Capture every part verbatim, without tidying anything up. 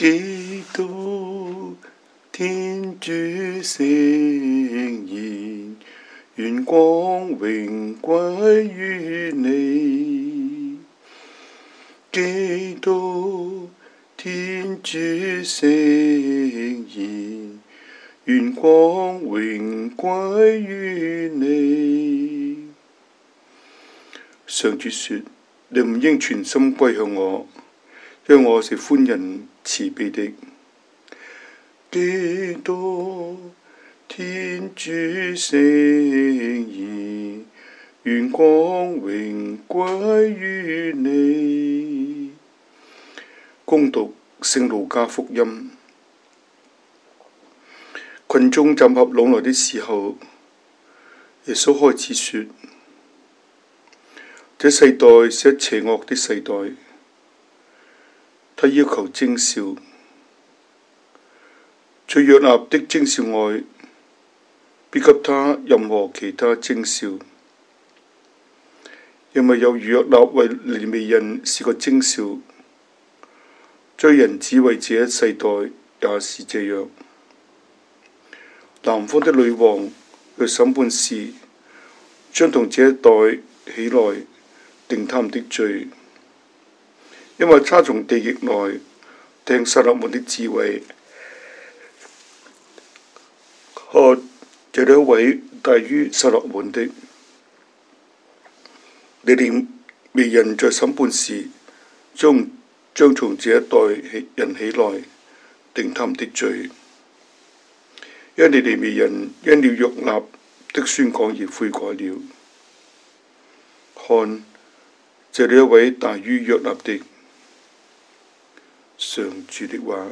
基督天主聖言，願光榮歸於你。基督天主聖言，願光榮歸於你。上主說：你唔應全心歸向我，因為我是寬仁慈悲的。基督天主聖言，願光榮歸於你。恭讀聖路加福音。群眾集合攏來的時候，耶穌開始說：這世代是一邪惡的世代，他要求徵兆，除約納的徵兆外，別給他任何其他徵兆，因為有如約納為尼尼微人是個徵兆，罪人只為這一世代也是這樣。南方的女王若審判時，將同這一代起來定他們的罪，因為他從地極來聽撒勒門的智慧。看，這兩位大於撒勒門的，尼尼微人在審判時，將將從這一代人起來定他們的罪，因尼尼微人因了約納的宣講而悔改了。看，這兩位大於約納的。上主的話。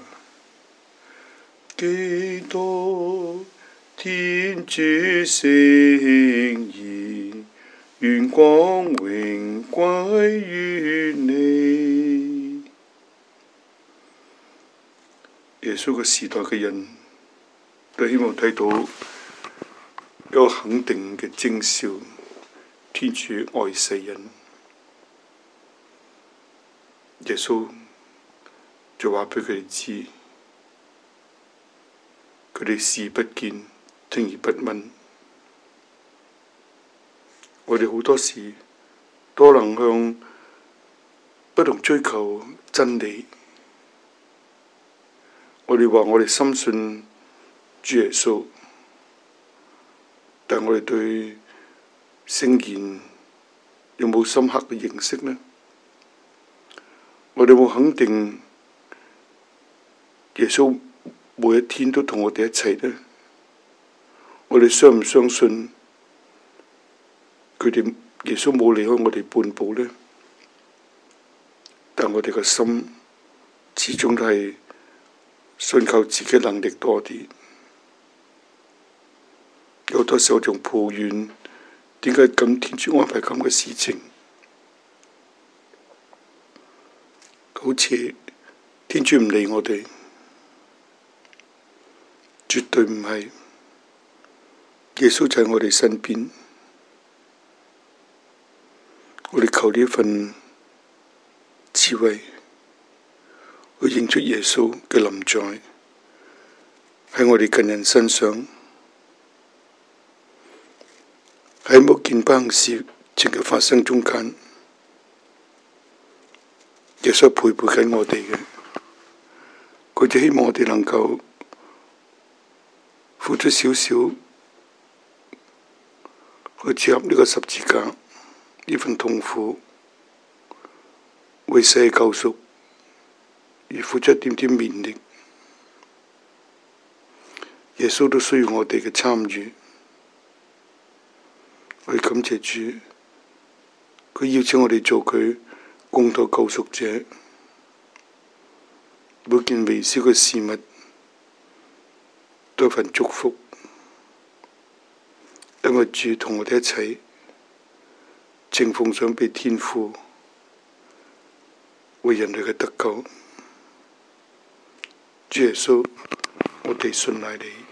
基督天主聖言，願光榮歸於你。耶穌嘅時代嘅人都希望睇到一個肯定嘅徵兆，天主愛世人。耶穌就話俾佢哋知，佢哋視不見，聽而不聞。我哋好多時都能向不同追求真理。我哋話我哋深信主耶穌，但我哋對聖言有冇深刻嘅認識呢？我哋有冇肯定耶穌每一天都同我哋一齊呢？我哋相唔相信佢哋耶穌冇離開我哋半步呢？但我哋個心始終都係信靠自己能力多啲。有好多時候仲抱怨點解咁天主安排咁嘅事情，好似天主唔理我哋。絕對唔係，耶穌就喺我哋身邊。我哋求呢一份智慧，去認出耶穌嘅臨在喺我哋近人身上，喺冇見不幸事情嘅發生中間，耶穌陪伴緊我哋嘅，佢就希望我哋能夠付出少少去接納呢個十字架，呢份痛苦，為世救贖而付出一點點勉力。耶穌都需要我哋嘅參與。我哋感謝主，佢邀請我哋做佢共同救贖者。每件微小嘅事物都一份祝福，因為主同我哋一齊，正奉上俾天父為人類嘅得救。主耶穌，我哋信賴你。